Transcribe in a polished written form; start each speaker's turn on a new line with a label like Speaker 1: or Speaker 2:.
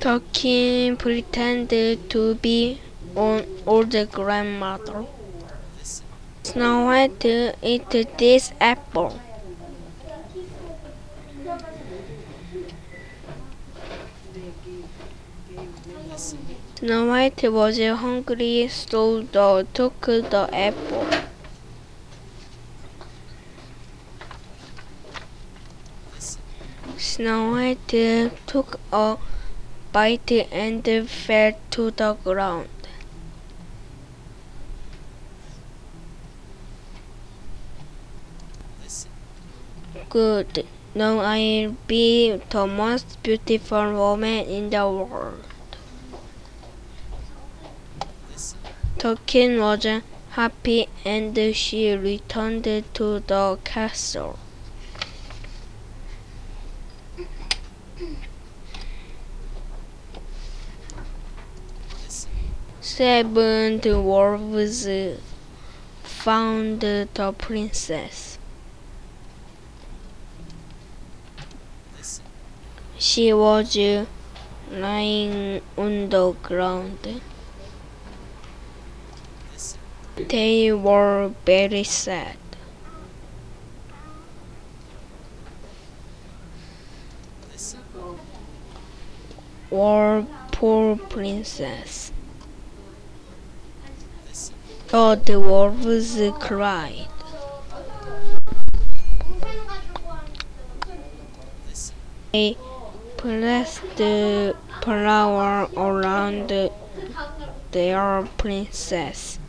Speaker 1: The king pretended to be an old grandmother. Snow White ate this apple. Snow White was hungry, so took the apple. Snow White took a bite and fell to the ground. Good. Now I'll be the most beautiful woman in the world. The king was happy and she returned to the castle. 7 dwarves found the princess. She was lying on the ground. They were very sad. Oh, poor princess. The dwarves cried. They placed the flower around their princess.